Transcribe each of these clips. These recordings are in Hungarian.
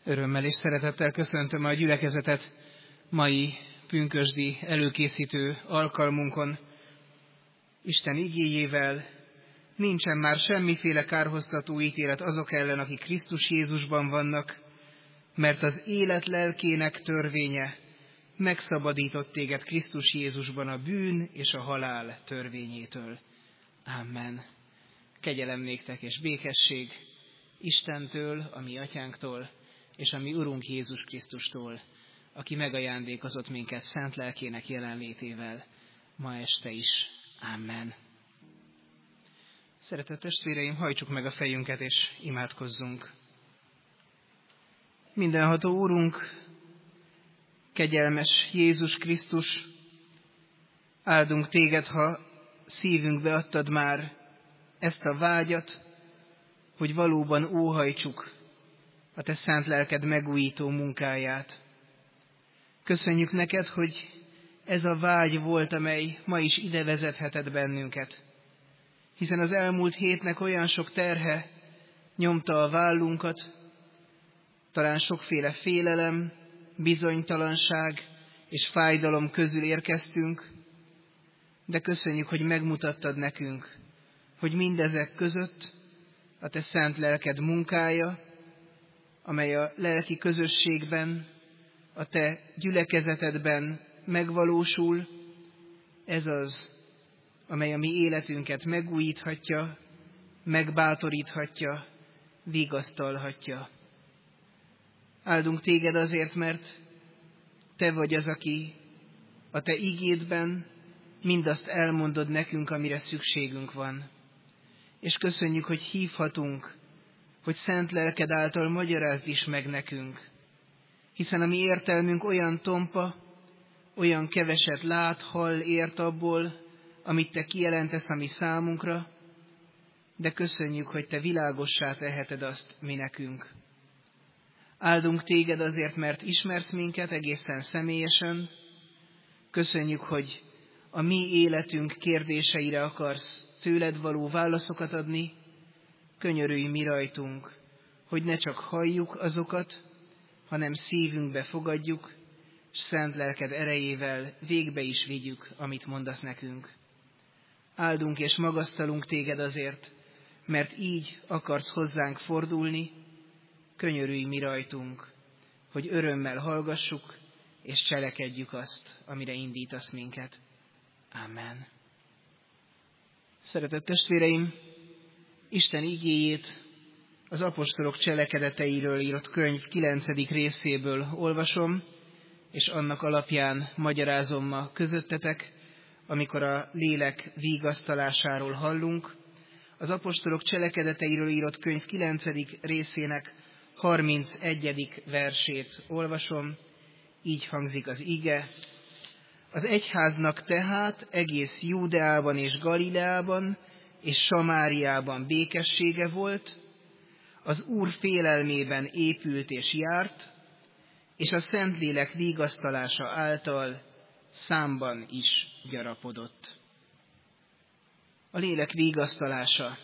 Örömmel és szeretettel köszöntöm a gyülekezetet mai pünkösdi előkészítő alkalmunkon. Isten igéjével nincsen már semmiféle kárhoztató ítélet azok ellen, akik Krisztus Jézusban vannak, mert az élet lelkének törvénye megszabadított téged Krisztus Jézusban a bűn és a halál törvényétől. Amen. Kegyelem néktek és békesség Istentől, a mi atyánktól, és a mi Urunk Jézus Krisztustól, aki megajándékozott minket szent lelkének jelenlétével, ma este is. Amen. Szeretett testvéreim, hajtsuk meg a fejünket, és imádkozzunk. Mindenható Úrunk, kegyelmes Jézus Krisztus, áldunk téged, ha szívünkbe adtad már ezt a vágyat, hogy valóban óhajtsuk a te szent lelked megújító munkáját. Köszönjük neked, hogy ez a vágy volt, amely ma is ide vezethetett bennünket, hiszen az elmúlt hétnek olyan sok terhe nyomta a vállunkat, talán sokféle félelem, bizonytalanság és fájdalom közül érkeztünk, de köszönjük, hogy megmutattad nekünk, hogy mindezek között a te szent lelked munkája, amely a lelki közösségben, a te gyülekezetedben megvalósul, ez az, amely a mi életünket megújíthatja, megbátoríthatja, vigasztalhatja. Áldunk téged azért, mert te vagy az, aki a te igédben mindazt elmondod nekünk, amire szükségünk van. És köszönjük, hogy hívhatunk, hogy szent lelked által magyarázd is meg nekünk, hiszen a mi értelmünk olyan tompa, olyan keveset lát, hall, ért abból, amit te kijelentesz a mi számunkra, de köszönjük, hogy te világossá teheted azt mi nekünk. Áldunk téged azért, mert ismersz minket egészen személyesen. Köszönjük, hogy a mi életünk kérdéseire akarsz tőled való válaszokat adni. Könyörülj mi rajtunk, hogy ne csak halljuk azokat, hanem szívünkbe fogadjuk, s szent lelked erejével végbe is vigyük, amit mondasz nekünk. Áldunk és magasztalunk téged azért, mert így akarsz hozzánk fordulni. Könyörülj mi rajtunk, hogy örömmel hallgassuk, és cselekedjük azt, amire indítasz minket. Amen. Szeretett testvéreim, Isten igéjét az apostolok cselekedeteiről írott könyv 9. részéből olvasom, és annak alapján magyarázom ma közöttetek, amikor a lélek vigasztalásáról hallunk. Az apostolok cselekedeteiről írott könyv 9. részének 31. versét olvasom, így hangzik az ige. Az egyháznak tehát egész Júdeában és Galileában és Samáriában békessége volt, az Úr félelmében épült és járt, és a Szentlélek vigasztalása által számban is gyarapodott. A lélek vigasztalása.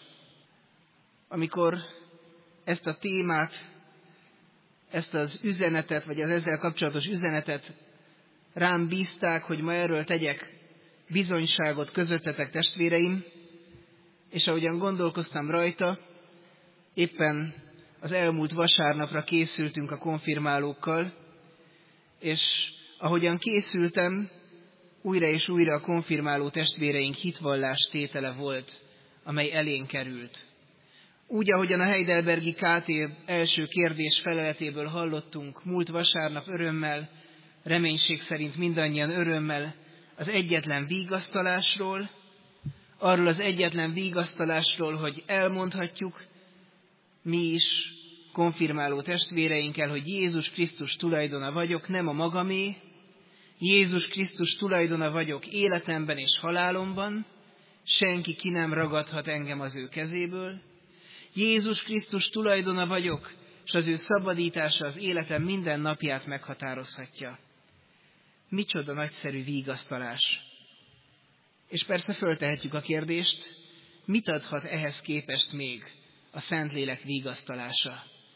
Amikor ezt a témát, ezt az üzenetet, vagy az ezzel kapcsolatos üzenetet rám bízták, hogy ma erről tegyek bizonyságot közöttetek, testvéreim, és ahogyan gondolkoztam rajta, éppen az elmúlt vasárnapra készültünk a konfirmálókkal, és ahogyan készültem, újra és újra a konfirmáló testvéreink hitvallás tétele volt, amely elénk került. Úgy, ahogyan a Heidelbergi KT első kérdés feleletéből hallottunk múlt vasárnap örömmel, reménység szerint mindannyian örömmel az egyetlen vigasztalásról, arról az egyetlen vigasztalásról, hogy elmondhatjuk mi is konfirmáló testvéreinkkel, hogy Jézus Krisztus tulajdona vagyok, nem a magamé, Jézus Krisztus tulajdona vagyok életemben és halálomban, senki ki nem ragadhat engem az ő kezéből, Jézus Krisztus tulajdona vagyok, és az ő szabadítása az életem minden napját meghatározhatja. Micsoda nagyszerű vigasztalás! És persze föltehetjük a kérdést, mit adhat ehhez képest még a Szentlélek vigasztalása?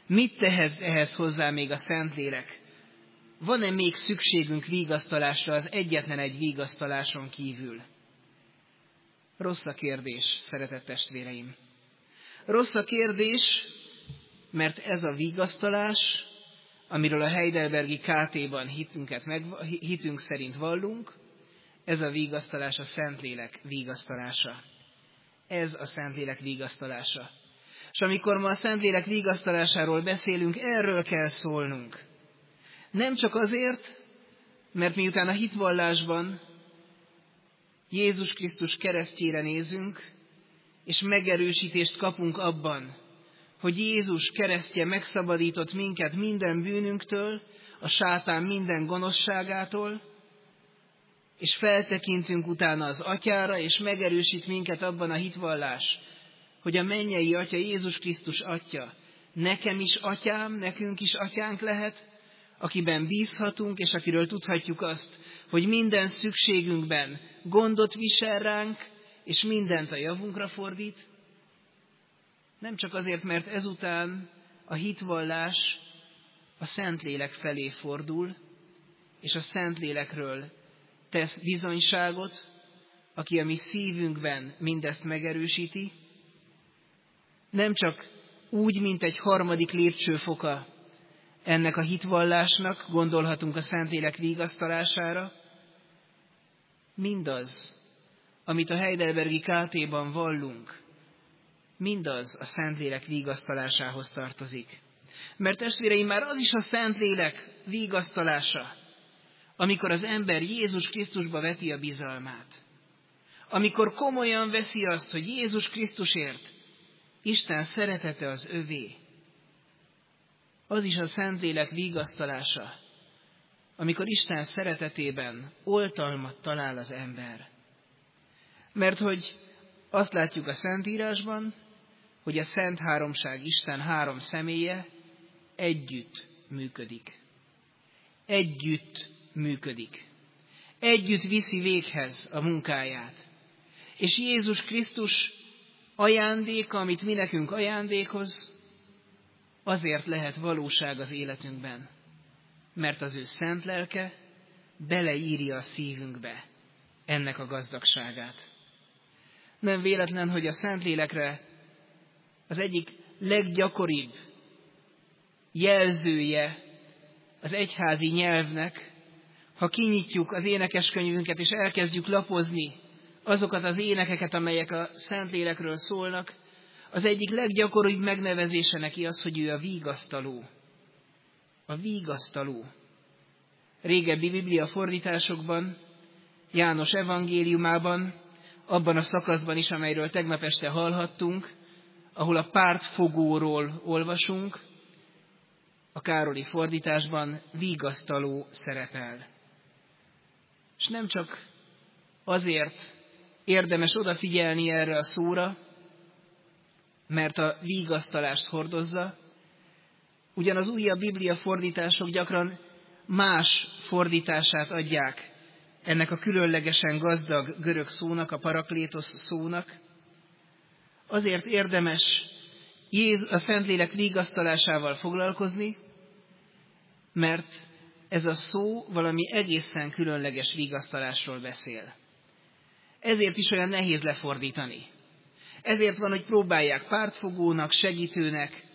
Mit tehet ehhez hozzá még a Szentlélek? Van-e még szükségünk vigasztalásra az egyetlen egy vigasztaláson kívül? Rossz a kérdés, szeretett testvéreim. Rossz a kérdés, mert ez a vigasztalás, amiről a Heidelbergi KT-ban hitünk szerint vallunk, ez a vigasztalás a Szentlélek vigasztalása. Ez a Szentlélek vigasztalása. És amikor ma a Szentlélek vigasztalásáról beszélünk, erről kell szólnunk. Nem csak azért, mert miután a hitvallásban Jézus Krisztus keresztjére nézünk, és megerősítést kapunk abban, hogy Jézus keresztje megszabadított minket minden bűnünktől, a sátán minden gonoszságától, és feltekintünk utána az Atyára, és megerősít minket abban a hitvallás, hogy a mennyei Atya, Jézus Krisztus Atya, nekem is atyám, nekünk is atyánk lehet, akiben bízhatunk, és akiről tudhatjuk azt, hogy minden szükségünkben gondot visel ránk, és mindent a javunkra fordít. Nem csak azért, mert ezután a hitvallás a Szentlélek felé fordul, és a Szentlélekről tesz bizonyságot, aki a mi szívünkben mindezt megerősíti. Nem csak úgy, mint egy harmadik lépcsőfoka ennek a hitvallásnak gondolhatunk a Szentlélek vigasztalására. Mindaz, amit a Heidelbergi KT-ban vallunk, mindaz a Szentlélek vigasztalásához tartozik. Mert testvéreim, már az is a Szentlélek vigasztalása, amikor az ember Jézus Krisztusba veti a bizalmát. Amikor komolyan veszi azt, hogy Jézus Krisztusért Isten szeretete az övé. Az is a Szentlélek vigasztalása, amikor Isten szeretetében oltalmat talál az ember. Mert hogy azt látjuk a Szentírásban, hogy a Szent Háromság, Isten három személye együtt működik. Együtt működik. Együtt viszi véghez a munkáját. És Jézus Krisztus ajándéka, amit mi nekünk ajándékoz, azért lehet valóság az életünkben, mert az ő szent lelke beleírja a szívünkbe ennek a gazdagságát. Nem véletlen, hogy a Szentlélekre az egyik leggyakoribb jelzője az egyházi nyelvnek, ha kinyitjuk az énekeskönyvünket és elkezdjük lapozni azokat az énekeket, amelyek a Szentlélekről szólnak, az egyik leggyakoribb megnevezése neki az, hogy ő a vigasztaló. A vigasztaló. Régebbi Biblia fordításokban, János evangéliumában, abban a szakaszban is, amelyről tegnap este hallhattunk, ahol a pártfogóról olvasunk, a Károli fordításban vigasztaló szerepel. És nem csak azért érdemes odafigyelni erre a szóra, mert a vigasztalást hordozza, ugyan az újabb Biblia fordítások gyakran más fordítását adják ennek a különlegesen gazdag görög szónak, a paraklétosz szónak. Azért érdemes a Szentlélek vigasztalásával foglalkozni, mert ez a szó valami egészen különleges vigasztalásról beszél. Ezért is olyan nehéz lefordítani. Ezért van, hogy próbálják pártfogónak, segítőnek,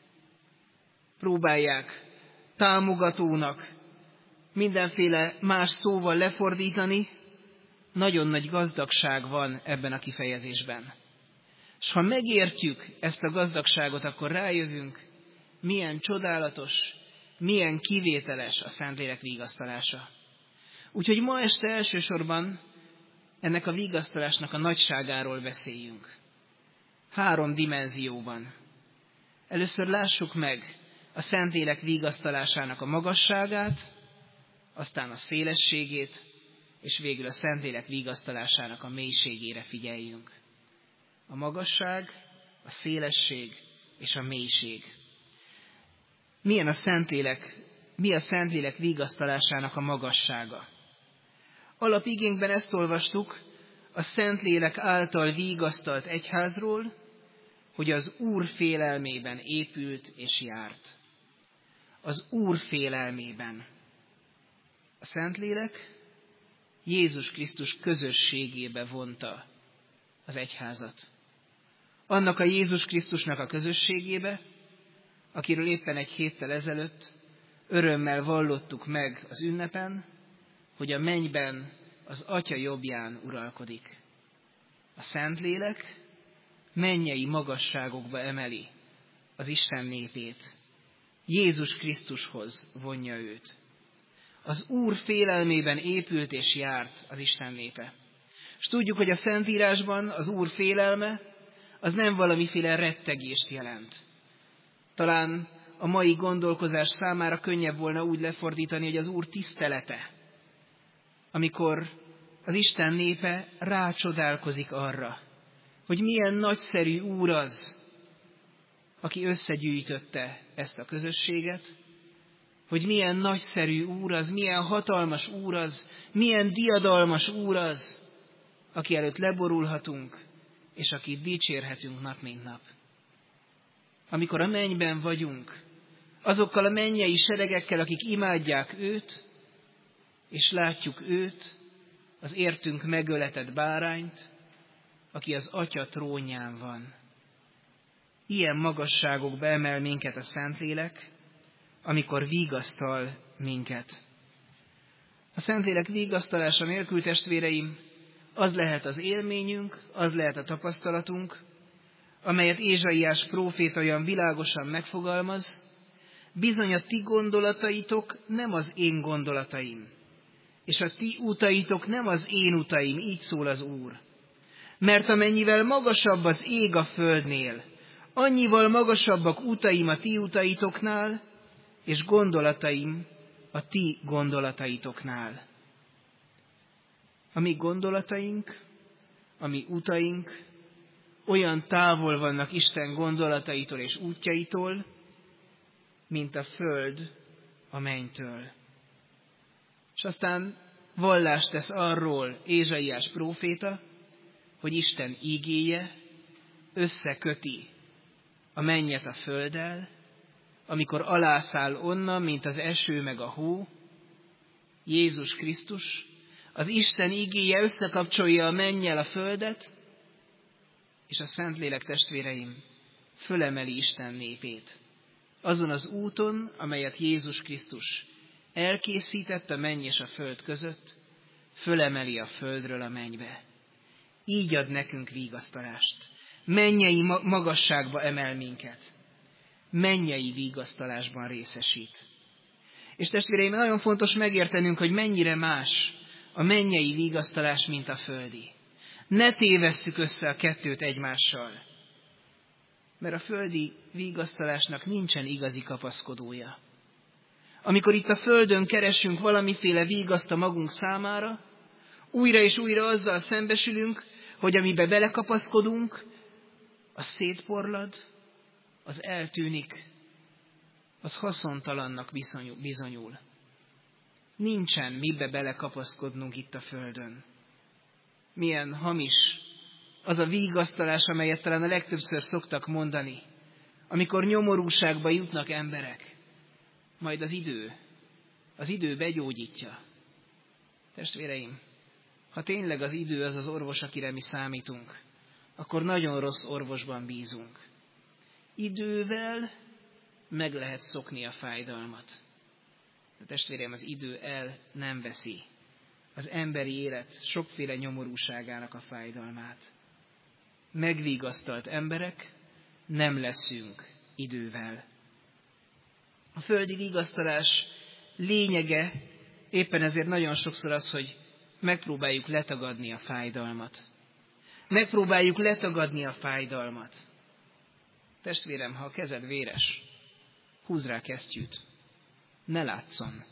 próbálják támogatónak, mindenféle más szóval lefordítani. Nagyon nagy gazdagság van ebben a kifejezésben. És ha megértjük ezt a gazdagságot, akkor rájövünk, milyen csodálatos, milyen kivételes a Szentlélek vigasztalása. Úgyhogy ma este elsősorban ennek a vigasztalásnak a nagyságáról beszéljünk. 3 dimenzióban. Először lássuk meg a Szentlélek vigasztalásának a magasságát, aztán a szélességét, és végül a Szentlélek vigasztalásának a mélységére figyeljünk. A magasság, a szélesség és a mélység. Mi a Szentlélek vigasztalásának a magassága? Alapigénkben ezt olvastuk a Szentlélek által vigasztalt egyházról, hogy az Úr félelmében épült és járt. Az Úr félelmében. A Szentlélek Jézus Krisztus közösségébe vonta az egyházat. Annak a Jézus Krisztusnak a közösségébe, akiről éppen egy héttel ezelőtt örömmel vallottuk meg az ünnepen, hogy a mennyben az Atya jobbján uralkodik. A Szentlélek mennyei magasságokba emeli az Isten népét. Jézus Krisztushoz vonja őt. Az Úr félelmében épült és járt az Isten népe. És tudjuk, hogy a Szentírásban az Úr félelme az nem valamiféle rettegést jelent. Talán a mai gondolkozás számára könnyebb volna úgy lefordítani, hogy az Úr tisztelete, amikor az Isten népe rácsodálkozik arra, hogy milyen nagyszerű Úr az, aki összegyűjtötte ezt a közösséget, hogy milyen nagyszerű Úr az, milyen hatalmas Úr az, milyen diadalmas Úr az, aki előtt leborulhatunk, és akit dicsérhetünk nap mint nap. Amikor a mennyben vagyunk, azokkal a mennyei seregekkel, akik imádják őt, és látjuk őt, az értünk megöletett bárányt, aki az Atya trónján van. Ilyen magasságokba emel minket a Szentlélek, amikor vigasztal minket. A Szentlélek vigasztalása nélkül, testvéreim, az lehet az élményünk, az lehet a tapasztalatunk, amelyet Ézsaiás próféta olyan világosan megfogalmaz, bizony a ti gondolataitok nem az én gondolataim, és a ti utaitok nem az én utaim, így szól az Úr. Mert amennyivel magasabb az ég a földnél, annyival magasabbak utaim a ti utaitoknál, és gondolataim a ti gondolataitoknál. A mi gondolataink, a mi utaink olyan távol vannak Isten gondolataitól és útjaitól, mint a föld a mennytől. És aztán vallást tesz arról Ézsaiás próféta, hogy Isten ígéje összeköti a mennyet a földdel, amikor alászáll onnan, mint az eső meg a hó, Jézus Krisztus, az Isten igéje összekapcsolja a mennyel a földet, és a Szentlélek, testvéreim, fölemeli Isten népét. Azon az úton, amelyet Jézus Krisztus elkészített a menny és a föld között, fölemeli a földről a mennybe. Így ad nekünk vigasztalást. Mennyei magasságba emel minket. Mennyei vigasztalásban részesít. És testvéreim, nagyon fontos megértenünk, hogy mennyire más a mennyei vigasztalás, mint a földi. Ne tévesszük össze a kettőt egymással, mert a földi vigasztalásnak nincsen igazi kapaszkodója. Amikor itt a földön keresünk valamiféle vigaszt a magunk számára, újra és újra azzal szembesülünk, hogy amibe belekapaszkodunk, az szétporlad, az eltűnik, az haszontalannak bizonyul. Nincsen mibe belekapaszkodnunk itt a földön. Milyen hamis az a vigasztalás, amelyet talán a legtöbbször szoktak mondani, amikor nyomorúságba jutnak emberek. Majd az idő begyógyítja. Testvéreim, ha tényleg az idő az az orvos, akire mi számítunk, akkor nagyon rossz orvosban bízunk. Idővel meg lehet szokni a fájdalmat. De testvéreim, az idő el nem veszi az emberi élet sokféle nyomorúságának a fájdalmát. Megvigasztalt emberek nem leszünk idővel. A földi vigasztalás lényege éppen ezért nagyon sokszor az, hogy megpróbáljuk letagadni a fájdalmat. Megpróbáljuk letagadni a fájdalmat. Testvérem, ha a kezed véres, húzz rá kesztyűt. Ne látszon.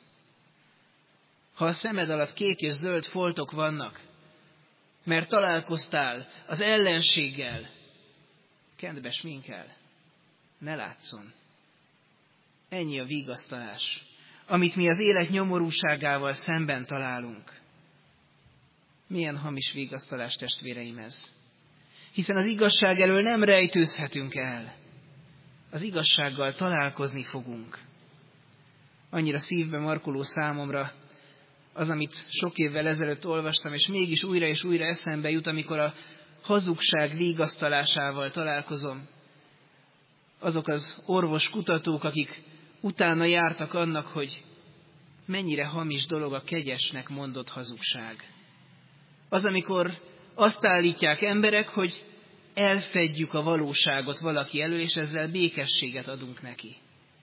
Ha a szemed alatt kék és zöld foltok vannak, mert találkoztál az ellenséggel, kend be sminkel, ne látszon. Ennyi a vigasztalás, amit mi az élet nyomorúságával szemben találunk. Milyen hamis vigasztalás, testvéreim, ez? Hiszen az igazság elől nem rejtőzhetünk el. Az igazsággal találkozni fogunk. Annyira szívbe markoló számomra az, amit sok évvel ezelőtt olvastam, és mégis újra és újra eszembe jut, amikor a hazugság vigasztalásával találkozom. Azok az orvoskutatók, akik utána jártak annak, hogy mennyire hamis dolog a kegyesnek mondott hazugság. Az, amikor azt állítják emberek, hogy elfedjük a valóságot valaki elől, és ezzel békességet adunk neki.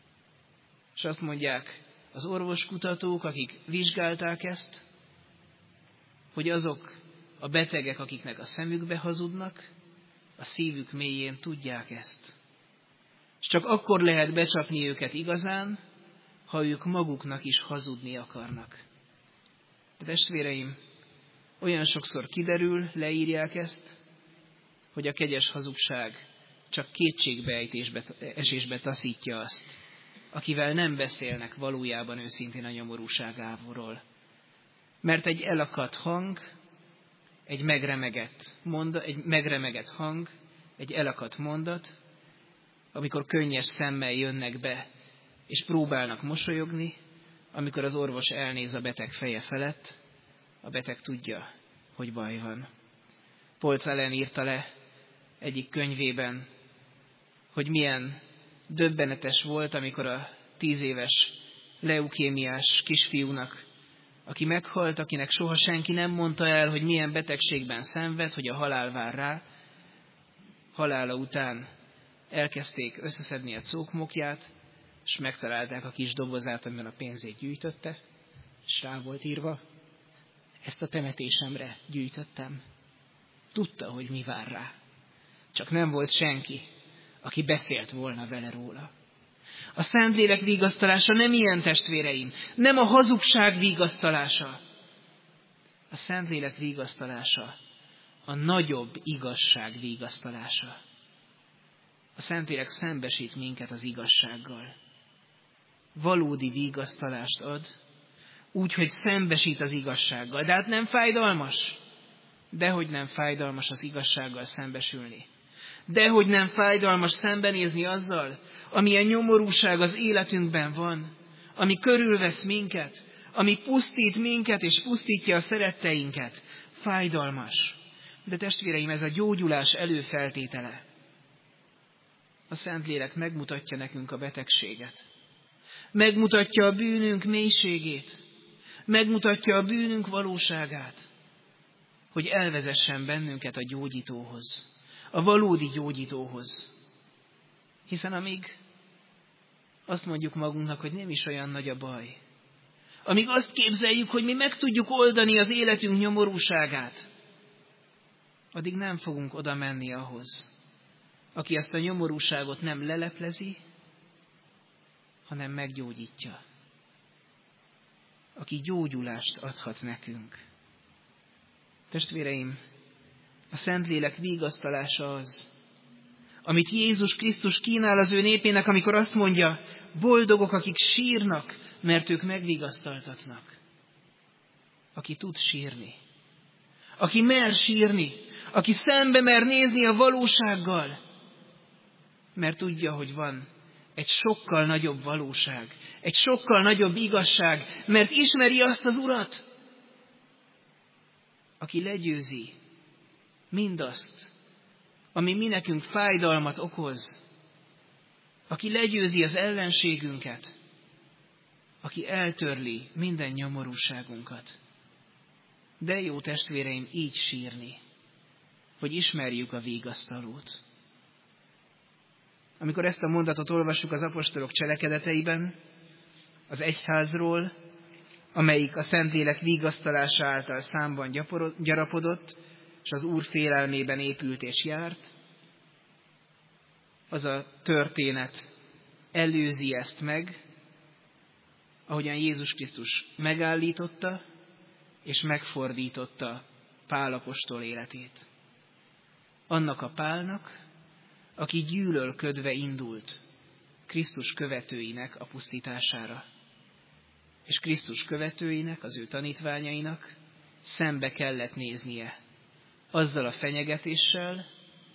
És azt mondják az orvoskutatók, akik vizsgálták ezt, hogy azok a betegek, akiknek a szemükbe hazudnak, a szívük mélyén tudják ezt. És csak akkor lehet becsapni őket igazán, ha ők maguknak is hazudni akarnak. De testvéreim, olyan sokszor kiderül, leírják ezt, hogy a kegyes hazugság csak kétségbeejtésbe, esésbe taszítja azt, akivel nem beszélnek valójában őszintén a nyomorúságáról. Mert egy elakadt hang, egy megremegett hang, egy elakadt mondat, amikor könnyes szemmel jönnek be, és próbálnak mosolyogni, amikor az orvos elnéz a beteg feje felett, a beteg tudja, hogy baj van. Polc Allen írta le egyik könyvében, hogy milyen döbbenetes volt, amikor a 10 éves leukémiás kisfiúnak, aki meghalt, akinek soha senki nem mondta el, hogy milyen betegségben szenved, hogy a halál vár rá, halála után elkezdték összeszedni a cókmokját, és megtalálták a kis dobozát, amiben a pénzét gyűjtötte, és rá volt írva, ezt a temetésemre gyűjtöttem. Tudta, hogy mi vár rá. Csak nem volt senki, aki beszélt volna vele róla. A Szentlélek vigasztalása nem ilyen, testvéreim, nem a hazugság vigasztalása. A Szentlélek vigasztalása a nagyobb igazság vigasztalása. A Szentlélek szembesít minket az igazsággal. Valódi vigasztalást ad, úgy, hogy szembesít az igazsággal. De hát nem fájdalmas. Dehogy nem fájdalmas az igazsággal szembesülni. Dehogy nem fájdalmas szembenézni azzal, amilyen nyomorúság az életünkben van, ami körülvesz minket, ami pusztít minket és pusztítja a szeretteinket. Fájdalmas. De testvéreim, ez a gyógyulás előfeltétele. A Szentlélek megmutatja nekünk a betegséget. Megmutatja a bűnünk mélységét. Megmutatja a bűnünk valóságát. Hogy elvezessen bennünket a gyógyítóhoz. A valódi gyógyítóhoz. Hiszen amíg azt mondjuk magunknak, hogy nem is olyan nagy a baj. Amíg azt képzeljük, hogy mi meg tudjuk oldani az életünk nyomorúságát, addig nem fogunk oda menni ahhoz, aki ezt a nyomorúságot nem leleplezi, hanem meggyógyítja. Aki gyógyulást adhat nekünk. Testvéreim, a Szentlélek vigasztalása az, amit Jézus Krisztus kínál az ő népének, amikor azt mondja, boldogok, akik sírnak, mert ők megvigasztaltatnak. Aki tud sírni. Aki mer sírni. Aki szembe mer nézni a valósággal. Mert tudja, hogy van egy sokkal nagyobb valóság. Egy sokkal nagyobb igazság. Mert ismeri azt az Urat, aki legyőzi mindazt, ami mi nekünk fájdalmat okoz. Aki legyőzi az ellenségünket. Aki eltörli minden nyomorúságunkat. De jó testvéreim, így sírni, hogy ismerjük a vigasztalót. Amikor ezt a mondatot olvassuk az apostolok cselekedeteiben, az egyházról, amelyik a Szentlélek vigasztalása által számban gyarapodott, és az Úr félelmében épült és járt, az a történet előzi ezt meg, ahogyan Jézus Krisztus megállította és megfordította Pál apostol életét. Annak a Pálnak, aki gyűlölködve indult Krisztus követőinek a pusztítására. És Krisztus követőinek, az ő tanítványainak szembe kellett néznie azzal a fenyegetéssel,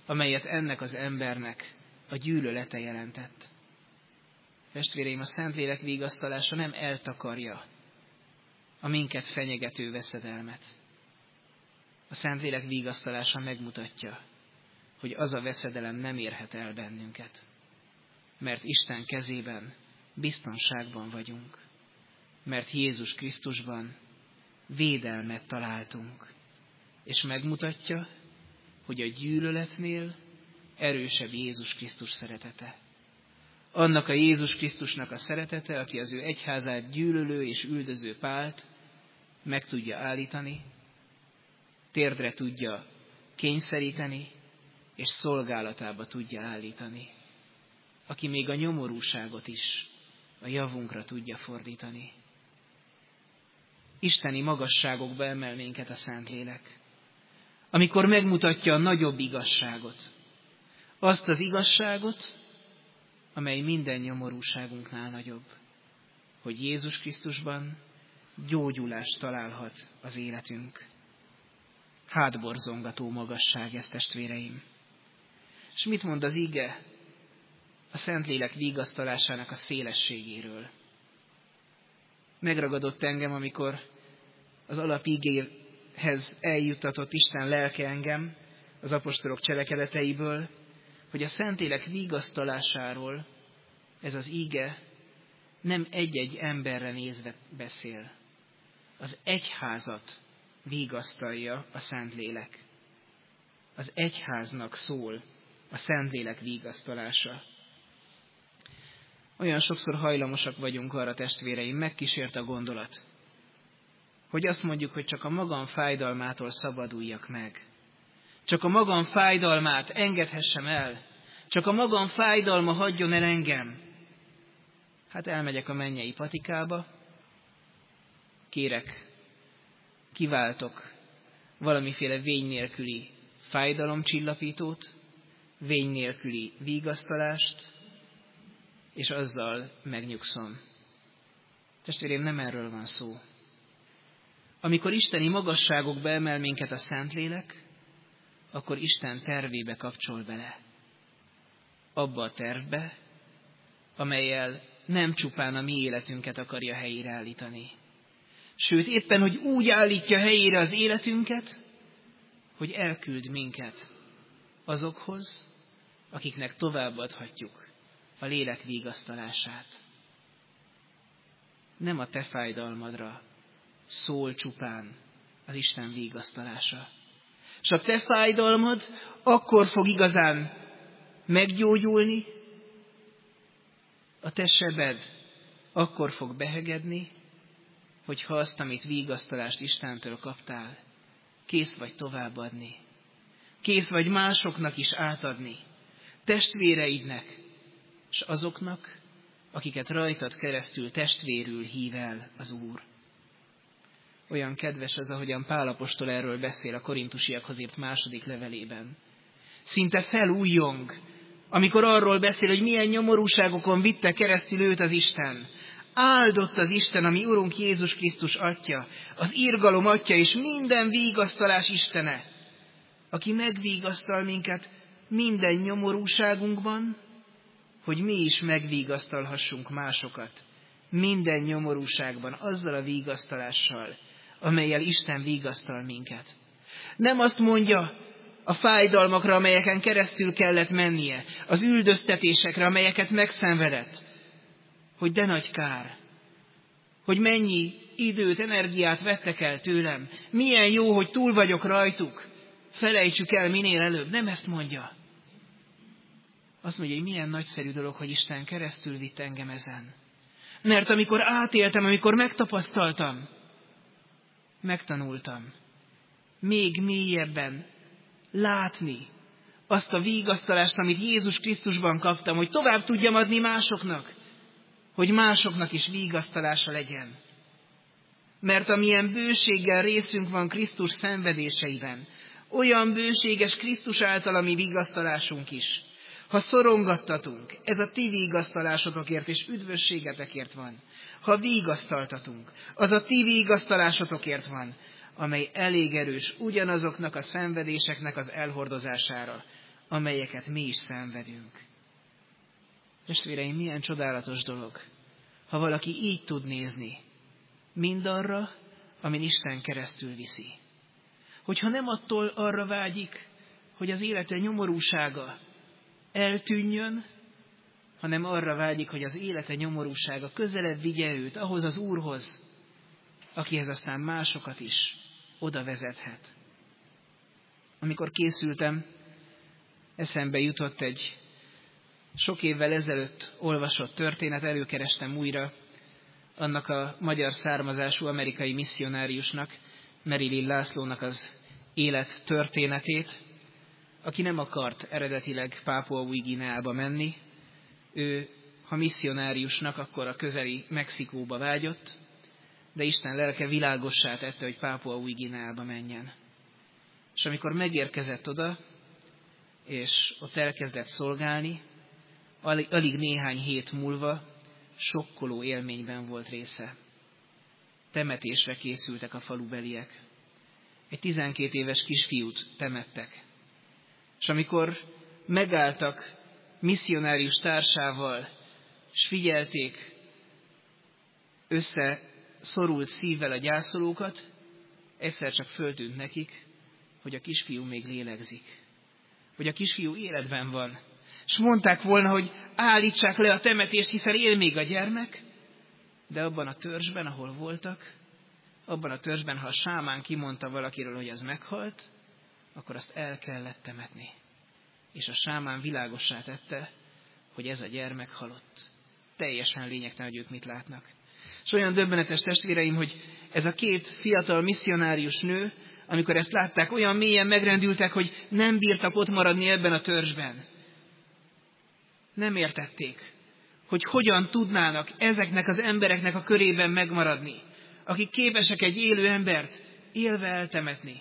amelyet ennek az embernek a gyűlölete jelentett. Testvéreim, a Szentlélek vigasztalása nem eltakarja a minket fenyegető veszedelmet. A Szentlélek vigasztalása megmutatja, hogy az a veszedelem nem érhet el bennünket, mert Isten kezében biztonságban vagyunk, mert Jézus Krisztusban védelmet találtunk, és megmutatja, hogy a gyűlöletnél erősebb Jézus Krisztus szeretete. Annak a Jézus Krisztusnak a szeretete, aki az ő egyházát gyűlölő és üldöző Pált meg tudja állítani, térdre tudja kényszeríteni, és szolgálatába tudja állítani. Aki még a nyomorúságot is a javunkra tudja fordítani. Isteni magasságokba emel minket a Szentlélek, amikor megmutatja a nagyobb igazságot. Azt az igazságot, amely minden nyomorúságunknál nagyobb, hogy Jézus Krisztusban gyógyulást találhat az életünk. Hátborzongató magasság ez, testvéreim. És mit mond az ige a Szentlélek vigasztalásának a szélességéről? Megragadott engem, amikor az alapigéhez eljuttatott Isten lelke engem az apostolok cselekedeteiből, hogy a Szentlélek vigasztalásáról ez az ige nem egy-egy emberre nézve beszél. Az egyházat vigasztalja a Szentlélek. Az egyháznak szól a Szentlélek vigasztalása. Olyan sokszor hajlamosak vagyunk arra, testvéreim, megkísért a gondolat, hogy azt mondjuk, hogy csak a magam fájdalmától szabaduljak meg. Csak a magam fájdalmát engedhessem el. Csak a magam fájdalma hagyjon el engem. Hát elmegyek a mennyei patikába, kiváltok valamiféle vény nélküli fájdalomcsillapítót, vény nélküli vigasztalást, és azzal megnyugszom. Testvérém, nem erről van szó. Amikor isteni magasságokba emel minket a Szentlélek, akkor Isten tervébe kapcsol bele. Abba a tervbe, amellyel nem csupán a mi életünket akarja helyére állítani. Sőt, éppen, hogy úgy állítja helyére az életünket, hogy elküld minket azokhoz, akiknek továbbadhatjuk a lélek vigasztalását. Nem a te fájdalmadra szól csupán az Isten vigasztalása. És a te fájdalmad akkor fog igazán meggyógyulni, a te sebed akkor fog behegedni, hogyha azt, amit vigasztalást Istentől kaptál, kész vagy továbbadni. Kész vagy másoknak is átadni. Testvéreidnek, és azoknak, akiket rajtad keresztül testvérül hív el az Úr. Olyan kedves az, ahogyan Pál apostol erről beszél a korintusiakhoz írt második levelében. Szinte felújjong, amikor arról beszél, hogy milyen nyomorúságokon vitte keresztül őt az Isten. Áldott az Isten, ami Urunk Jézus Krisztus Atya, az irgalom Atya és minden vigasztalás Istene, aki megvigasztal minket minden nyomorúságunkban, hogy mi is megvigasztalhassunk másokat minden nyomorúságban, azzal a vigasztalással, amellyel Isten vigasztal minket. Nem azt mondja a fájdalmakra, amelyeken keresztül kellett mennie, az üldöztetésekre, amelyeket megszenvedett, hogy de nagy kár, hogy mennyi időt, energiát vettek el tőlem, milyen jó, hogy túl vagyok rajtuk, felejtsük el minél előbb. Nem ezt mondja. Azt mondja, hogy milyen nagyszerű dolog, hogy Isten keresztül vitt engem ezen. Mert amikor átéltem, amikor megtapasztaltam, megtanultam még mélyebben látni azt a vigasztalást, amit Jézus Krisztusban kaptam, hogy tovább tudjam adni másoknak, hogy másoknak is vigasztalása legyen. Mert amilyen bőséggel részünk van Krisztus szenvedéseiben, olyan bőséges Krisztus által a mi vigasztalásunk is. Ha szorongattatunk, ez a ti vigasztalásotokért és üdvösségetekért van. Ha vigasztaltatunk, az a ti vigasztalásotokért van, amely elég erős ugyanazoknak a szenvedéseknek az elhordozására, amelyeket mi is szenvedünk. Testvéreim, milyen csodálatos dolog, ha valaki így tud nézni mindarra, amin Isten keresztül viszi. Hogyha nem attól arra vágyik, hogy az élete nyomorúsága eltűnjön, hanem arra vágyik, hogy az élete nyomorúsága közelebb vigye őt ahhoz az Úrhoz, akihez aztán másokat is oda vezethet. Amikor készültem, eszembe jutott egy sok évvel ezelőtt olvasott történet, előkerestem újra annak a magyar származású amerikai misszionáriusnak, Marilyn Lászlónak az élet történetét, aki nem akart eredetileg Pápua Új-Guineába menni. Ő, ha misszionáriusnak, akkor a közeli Mexikóba vágyott, de Isten lelke világossá tette, hogy Pápua Új-Guineába menjen. És amikor megérkezett oda, és ott elkezdett szolgálni, alig néhány hét múlva sokkoló élményben volt része. Temetésre készültek a falubeliek. Egy 12 éves kisfiút temettek. És amikor megálltak misszionárius társával, és figyelték összeszorult szívvel a gyászolókat, egyszer csak föltűnt nekik, hogy a kisfiú még lélegzik. Hogy a kisfiú életben van. És mondták volna, hogy állítsák le a temetést, hiszen él még a gyermek, de abban a törzsben, ahol voltak, abban a törzsben, ha a sámán kimondta valakiről, hogy az meghalt, akkor azt el kellett temetni. És a sámán világossá tette, hogy ez a gyermek halott. Teljesen lényegtelen, hogy ők mit látnak. És olyan döbbenetes, testvéreim, hogy ez a két fiatal misszionárius nő, amikor ezt látták, olyan mélyen megrendültek, hogy nem bírtak ott maradni ebben a törzsben. Nem értették, hogy hogyan tudnának ezeknek az embereknek a körében megmaradni, akik képesek egy élő embert élve eltemetni.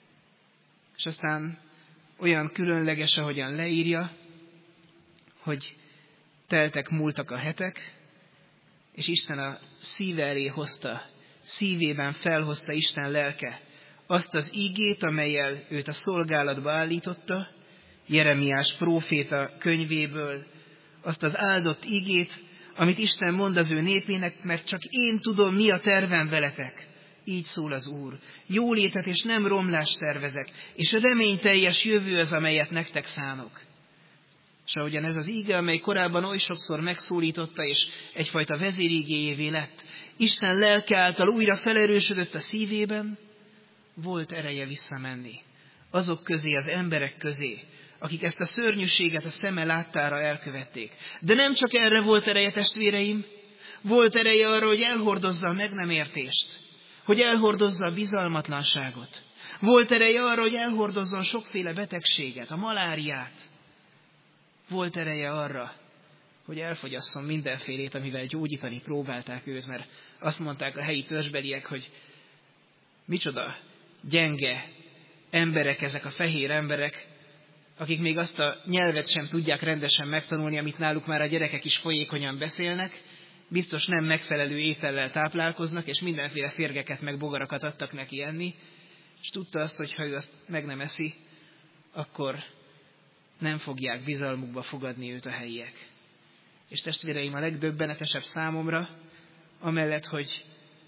És aztán olyan különleges, ahogyan leírja, hogy múltak a hetek, és Isten a szíve elé hozta, szívében felhozta Isten lelke azt az ígét, amellyel őt a szolgálatba állította, Jeremiás próféta könyvéből, azt az áldott ígét, amit Isten mond az ő népének, mert csak én tudom, mi a tervem veletek. Így szól az Úr. Jólétet és nem romlást tervezek, és reményteljes jövő az, amelyet nektek szánok. És ahogyan ez az íge, amely korábban oly sokszor megszólította, és egyfajta vezérigéjévé lett, Isten lelke által újra felerősödött a szívében, volt ereje visszamenni azok közé, az emberek közé, akik ezt a szörnyűséget a szeme láttára elkövették. De nem csak erre volt ereje, testvéreim, volt ereje arra, hogy elhordozza a meg nem értést, hogy elhordozza a bizalmatlanságot. Volt ereje arra, hogy elhordozzon sokféle betegséget, a maláriát. Volt ereje arra, hogy elfogyasszon mindenfélét, amivel gyógyítani próbálták őt, mert azt mondták a helyi törzsbeliek, hogy micsoda gyenge emberek ezek a fehér emberek, akik még azt a nyelvet sem tudják rendesen megtanulni, amit náluk már a gyerekek is folyékonyan beszélnek, biztos nem megfelelő étellel táplálkoznak, és mindenféle férgeket meg bogarakat adtak neki enni, és tudta azt, hogy ha ő azt meg nem eszi, akkor nem fogják bizalmukba fogadni őt a helyiek. És testvéreim, a legdöbbenetesebb számomra, amellett, hogy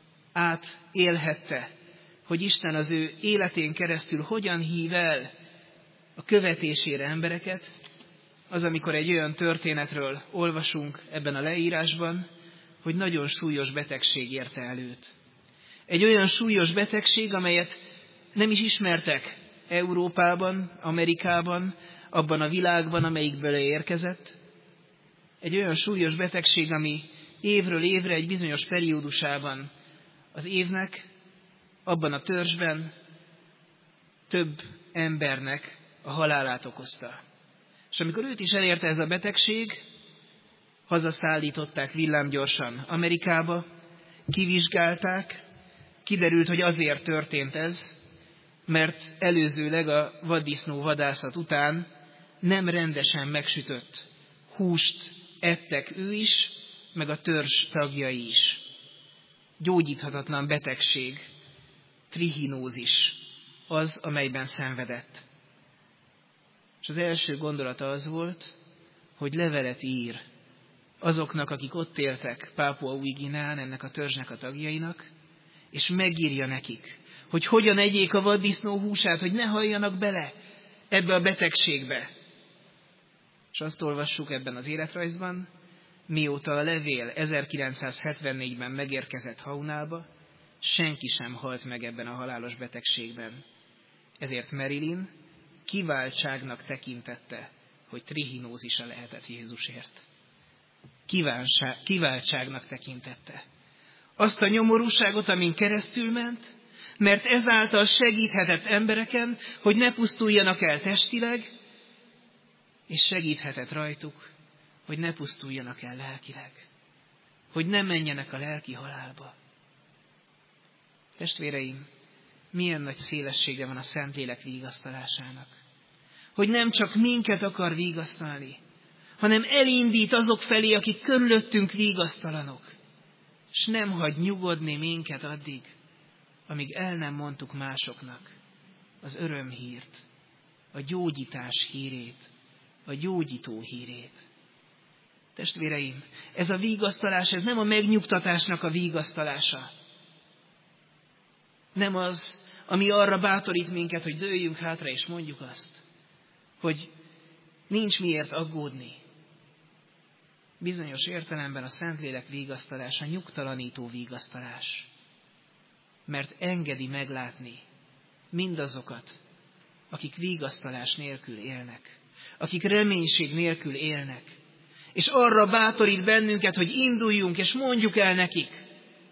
átélhette, hogy Isten az ő életén keresztül hogyan hív el a követésére embereket, az, amikor egy olyan történetről olvasunk ebben a leírásban, hogy nagyon súlyos betegség érte el őt. Egy olyan súlyos betegség, amelyet nem is ismertek Európában, Amerikában, abban a világban, amelyikből érkezett. Egy olyan súlyos betegség, ami évről évre egy bizonyos periódusában az évnek, abban a törzsben több embernek a halálát okozta. És amikor őt is elérte ez a betegség, hazaszállították villámgyorsan Amerikába, kivizsgálták, kiderült, hogy azért történt ez, mert előzőleg a vaddisznó vadászat után nem rendesen megsütött húst ettek ő is, meg a törzs tagjai is. Gyógyíthatatlan betegség, trihinózis, az, amelyben szenvedett. És az első gondolata az volt, hogy levelet ír azoknak, akik ott éltek Pápua Új-Guineán, ennek a törzsnek a tagjainak, és megírja nekik, hogy hogyan egyék a vaddisznó húsát, hogy ne halljanak bele ebbe a betegségbe. És azt olvassuk ebben az életrajzban, mióta a levél 1974-ben megérkezett Haunába, senki sem halt meg ebben a halálos betegségben. Ezért Marilyn kiváltságnak tekintette, hogy trihinózisa lehetett Jézusért. Kiváltságnak tekintette. Azt a nyomorúságot, amin keresztül ment, mert ezáltal segíthetett embereken, hogy ne pusztuljanak el testileg, és segíthetett rajtuk, hogy ne pusztuljanak el lelkileg, hogy ne menjenek a lelki halálba. Testvéreim, milyen nagy szélessége van a Szentlélek vigasztalásának, hogy nem csak minket akar vigasztalni, hanem elindít azok felé, akik körülöttünk vigasztalanok, és nem hagy nyugodni minket addig, amíg el nem mondtuk másoknak az örömhírt, a gyógyítás hírét, a gyógyító hírét. Testvéreim, ez a vigasztalás, ez nem a megnyugtatásnak a vigasztalása. Nem az, ami arra bátorít minket, hogy dőljünk hátra és mondjuk azt, hogy nincs miért aggódni. Bizonyos értelemben a Szentlélek vigasztalása nyugtalanító vigasztalás, mert engedi meglátni mindazokat, akik vigasztalás nélkül élnek, akik reménység nélkül élnek, és arra bátorít bennünket, hogy induljunk, és mondjuk el nekik,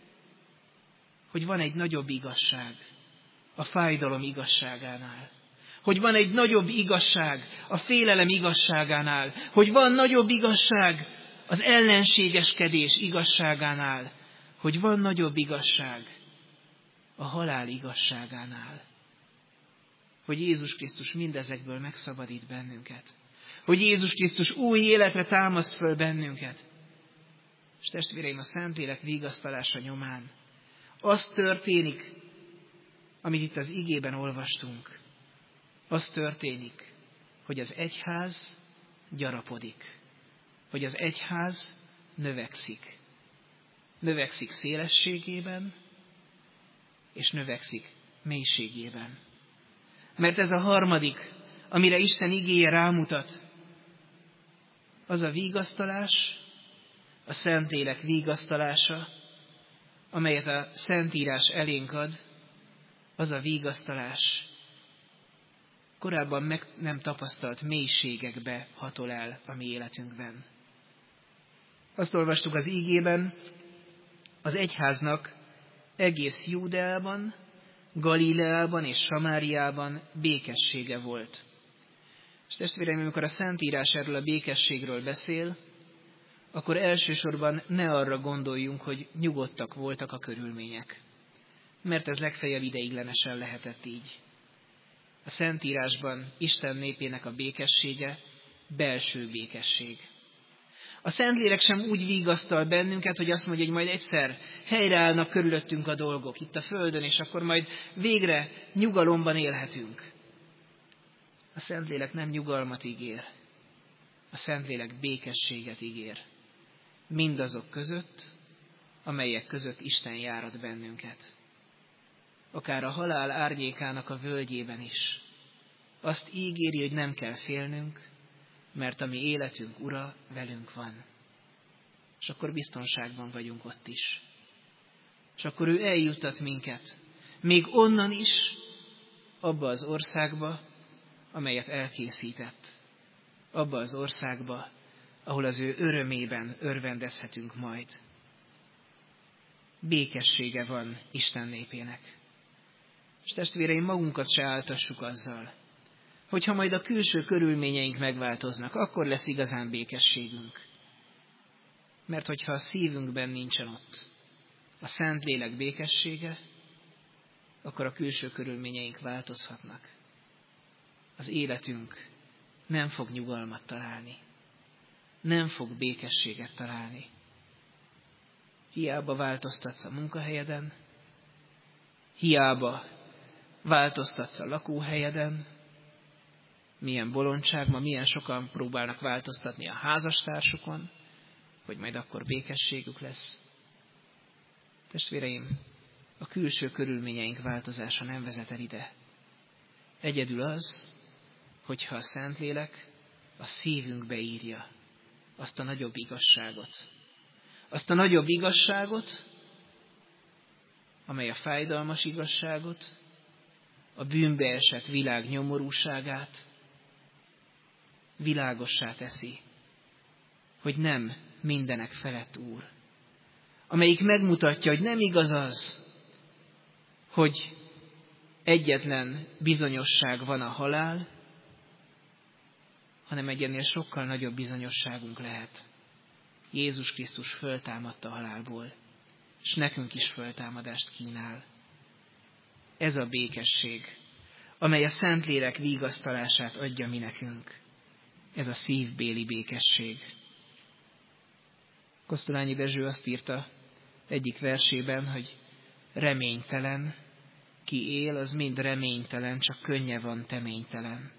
hogy van egy nagyobb igazság a fájdalom igazságánál, hogy van egy nagyobb igazság a félelem igazságánál, hogy van nagyobb igazság az ellenségeskedés igazságánál, hogy van nagyobb igazság a halál igazságánál, hogy Jézus Krisztus mindezekből megszabadít bennünket, hogy Jézus Krisztus új életre támaszt föl bennünket. És testvéreim, a Szentlélek vigasztalása nyomán az történik, amit itt az igében olvastunk. Az történik, hogy az egyház gyarapodik, hogy az egyház növekszik. Növekszik szélességében, és növekszik mélységében. Mert ez a harmadik, amire Isten igéje rámutat, az a vigasztalás, a Szentlélek vigasztalása, amelyet a Szentírás elénk ad, az a vigasztalás korábban meg nem tapasztalt mélységekbe hatol el a mi életünkben. Azt olvastuk az ígében, az egyháznak egész Júdeában, Galileában és Samáriában békessége volt. És testvéreim, amikor a Szentírás erről a békességről beszél, akkor elsősorban ne arra gondoljunk, hogy nyugodtak voltak a körülmények. Mert ez legfeljebb ideiglenesen lehetett így. A Szentírásban Isten népének a békessége belső békesség. A Szentlélek sem úgy vigasztal bennünket, hogy azt mondja, hogy majd egyszer helyreállnak körülöttünk a dolgok itt a földön, és akkor majd végre nyugalomban élhetünk. A Szentlélek nem nyugalmat ígér. A Szentlélek békességet ígér. Mindazok között, amelyek között Isten járat bennünket. Akár a halál árnyékának a völgyében is. Azt ígéri, hogy nem kell félnünk, mert a mi életünk Ura velünk van. És akkor biztonságban vagyunk ott is. És akkor ő eljuttat minket, még onnan is, abba az országba, amelyet elkészített. Abba az országba, ahol az ő örömében örvendezhetünk majd. Békessége van Isten népének. És testvéreim, magunkat se áltassuk azzal, hogyha majd a külső körülményeink megváltoznak, akkor lesz igazán békességünk. Mert hogyha a szívünkben nincsen ott a Szentlélek békessége, akkor a külső körülményeink változhatnak. Az életünk nem fog nyugalmat találni. Nem fog békességet találni. Hiába változtatsz a munkahelyeden, hiába változtatsz a lakóhelyeden, milyen bolondság, ma milyen sokan próbálnak változtatni a házastársukon, hogy majd akkor békességük lesz. Testvéreim, a külső körülményeink változása nem vezet el ide. Egyedül az, hogyha a Szentlélek a szívünkbe írja azt a nagyobb igazságot. Azt a nagyobb igazságot, amely a fájdalmas igazságot, a bűnbe esett világ nyomorúságát világossá teszi, hogy nem mindenek felett Úr. Amelyik megmutatja, hogy nem igaz az, hogy egyetlen bizonyosság van a halál, hanem egy ennél sokkal nagyobb bizonyosságunk lehet. Jézus Krisztus föltámadt a halálból, és nekünk is föltámadást kínál. Ez a békesség, amely a Szentlélek vigasztalását adja mi nekünk. Ez a szívbéli békesség. Kosztolányi Dezső azt írta egyik versében, hogy reménytelen, ki él, az mind reménytelen, csak könnye van teménytelen.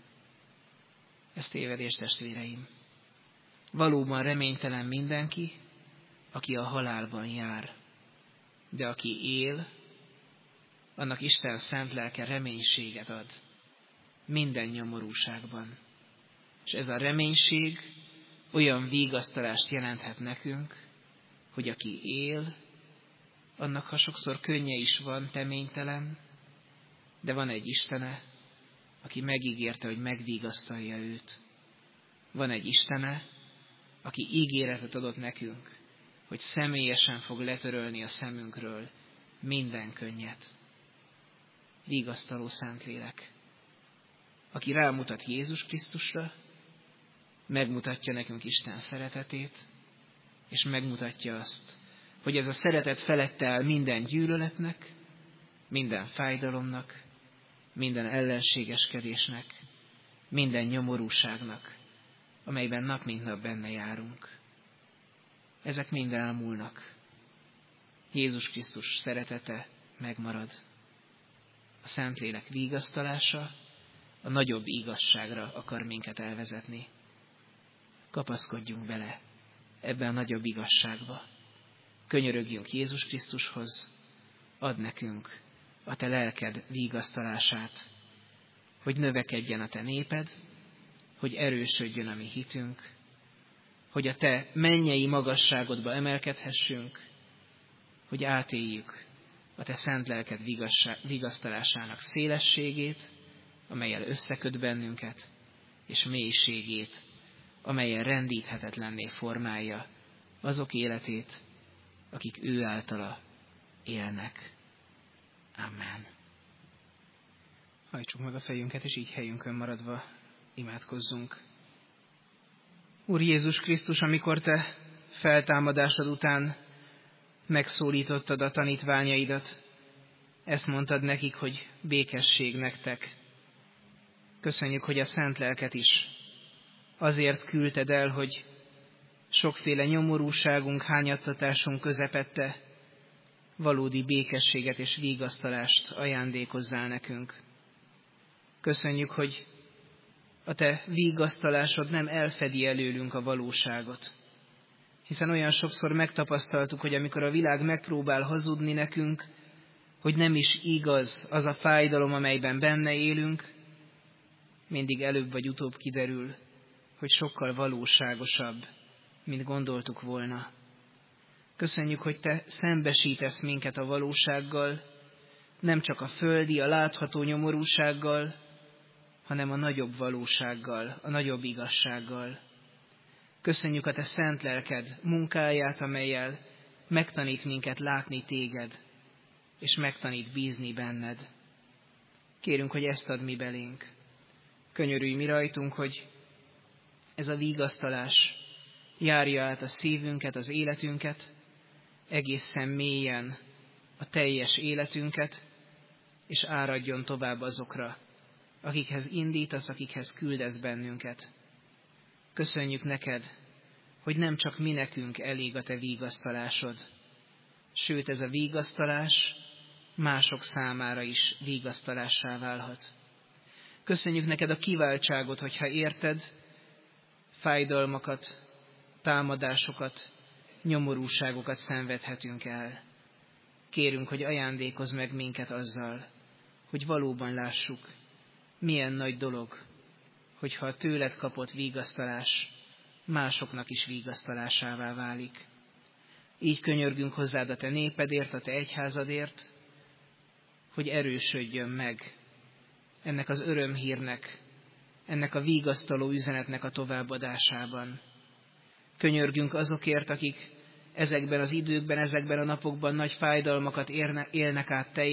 Ez tévedés, testvéreim. Valóban reménytelen mindenki, aki a halálban jár. De aki él, annak Isten szent lelke reménységet ad minden nyomorúságban. És ez a reménység olyan vigasztalást jelenthet nekünk, hogy aki él, annak ha sokszor könnye is van, teménytelen, de van egy Istene, aki megígérte, hogy megvigasztalja őt. Van egy Istene, aki ígéretet adott nekünk, hogy személyesen fog letörölni a szemünkről minden könnyet. Vigasztaló Szentlélek, aki rámutat Jézus Krisztusra, megmutatja nekünk Isten szeretetét, és megmutatja azt, hogy ez a szeretet felett áll minden gyűlöletnek, minden fájdalomnak, minden ellenségeskedésnek, minden nyomorúságnak, amelyben nap mint nap benne járunk. Ezek mind elmúlnak. Jézus Krisztus szeretete megmarad. A Szentlélek vigasztalása a nagyobb igazságra akar minket elvezetni. Kapaszkodjunk bele ebbe a nagyobb igazságba. Könyörögjünk Jézus Krisztushoz, add nekünk a te lelked vigasztalását, hogy növekedjen a te néped, hogy erősödjön a mi hitünk, hogy a te mennyei magasságodba emelkedhessünk, hogy átéljük a te szent lelked vigasztalásának szélességét, amellyel összeköt bennünket, és mélységét, amelyen rendíthetetlenné formálja azok életét, akik ő általa élnek. Amen. Hajtsuk meg a fejünket, és így helyünkön maradva imádkozzunk. Úr Jézus Krisztus, amikor te feltámadásod után megszólítottad a tanítványaidat, ezt mondtad nekik, hogy békesség nektek. Köszönjük, hogy a szent lelket is azért küldted el, hogy sokféle nyomorúságunk, hányattatásunk közepette valódi békességet és vigasztalást ajándékozzál nekünk. Köszönjük, hogy a te vigasztalásod nem elfedi előlünk a valóságot. Hiszen olyan sokszor megtapasztaltuk, hogy amikor a világ megpróbál hazudni nekünk, hogy nem is igaz az a fájdalom, amelyben benne élünk, mindig előbb vagy utóbb kiderül, hogy sokkal valóságosabb, mint gondoltuk volna. Köszönjük, hogy te szembesítesz minket a valósággal, nem csak a földi, a látható nyomorúsággal, hanem a nagyobb valósággal, a nagyobb igazsággal. Köszönjük a te szent lelked munkáját, amellyel megtanít minket látni téged, és megtanít bízni benned. Kérünk, hogy ezt add mi belénk. Könyörülj mi rajtunk, hogy ez a vigasztalás járja át a szívünket, az életünket, egészen mélyen a teljes életünket, és áradjon tovább azokra, akikhez indítasz, akikhez küldesz bennünket. Köszönjük neked, hogy nem csak mi nekünk elég a te vigasztalásod, sőt ez a vigasztalás mások számára is vigasztalássá válhat. Köszönjük neked a kiváltságot, hogyha érted, fájdalmakat, támadásokat, nyomorúságokat szenvedhetünk el. Kérünk, hogy ajándékozz meg minket azzal, hogy valóban lássuk, milyen nagy dolog, hogyha a tőled kapott vigasztalás másoknak is vigasztalásává válik. Így könyörgünk hozzád a te népedért, a te egyházadért, hogy erősödjön meg ennek az örömhírnek, ennek a vigasztaló üzenetnek a továbbadásában. Könyörgünk azokért, akik ezekben az időkben, ezekben a napokban nagy fájdalmakat élnek át te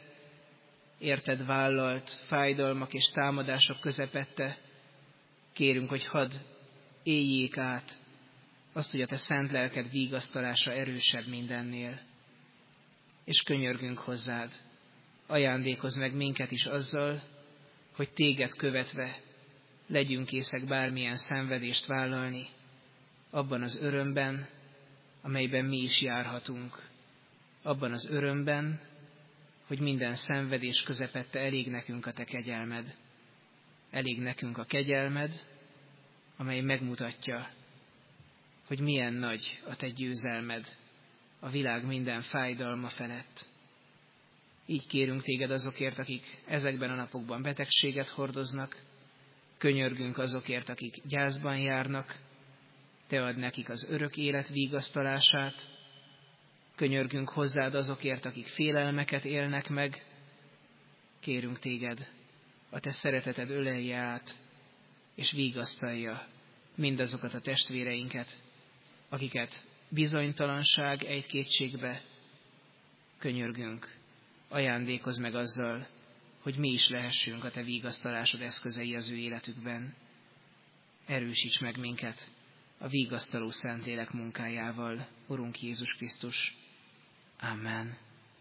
érted vállalt fájdalmak és támadások közepette. Kérünk, hogy hadd éljék át azt, hogy a te szent lelked vigasztalása erősebb mindennél. És könyörgünk hozzád, ajándékozz meg minket is azzal, hogy téged követve legyünk készek bármilyen szenvedést vállalni, abban az örömben, amelyben mi is járhatunk, abban az örömben, hogy minden szenvedés közepette elég nekünk a te kegyelmed. Elég nekünk a kegyelmed, amely megmutatja, hogy milyen nagy a te győzelmed a világ minden fájdalma felett. Így kérünk téged azokért, akik ezekben a napokban betegséget hordoznak, könyörgünk azokért, akik gyászban járnak, te add nekik az örök élet vigasztalását, könyörgünk hozzád azokért, akik félelmeket élnek meg, kérünk téged, a te szereteted ölelje át, és vigasztalja mindazokat a testvéreinket, akiket bizonytalanság ejt kétségbe, könyörgünk, ajándékozz meg azzal, hogy mi is lehessünk a te vigasztalásod eszközei az ő életükben. Erősíts meg minket a vigasztaló Szentlélek munkájával, Urunk Jézus Krisztus. Amen.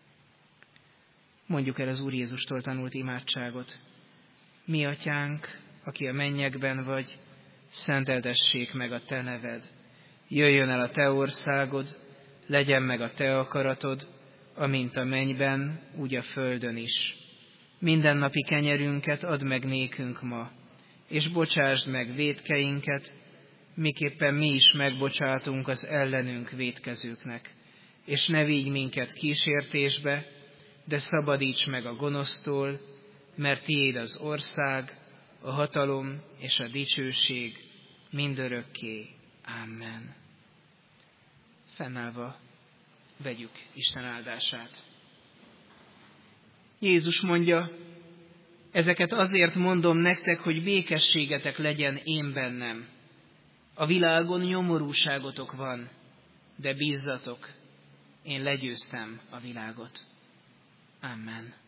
Mondjuk el az Úr Jézustól tanult imádságot. Mi atyánk, aki a mennyekben vagy, szenteltessék meg a te neved. Jöjjön el a te országod, legyen meg a te akaratod, amint a mennyben, úgy a földön is. Mindennapi kenyerünket add meg nékünk ma, és bocsásd meg vétkeinket, miképpen mi is megbocsátunk az ellenünk vétkezőknek. És ne vigy minket kísértésbe, de szabadíts meg a gonosztól, mert tiéd az ország, a hatalom és a dicsőség mindörökké. Amen. Fennállva vegyük Isten áldását. Jézus mondja, ezeket azért mondom nektek, hogy békességetek legyen én bennem. A világon nyomorúságotok van, de bízzatok, én legyőztem a világot. Amen.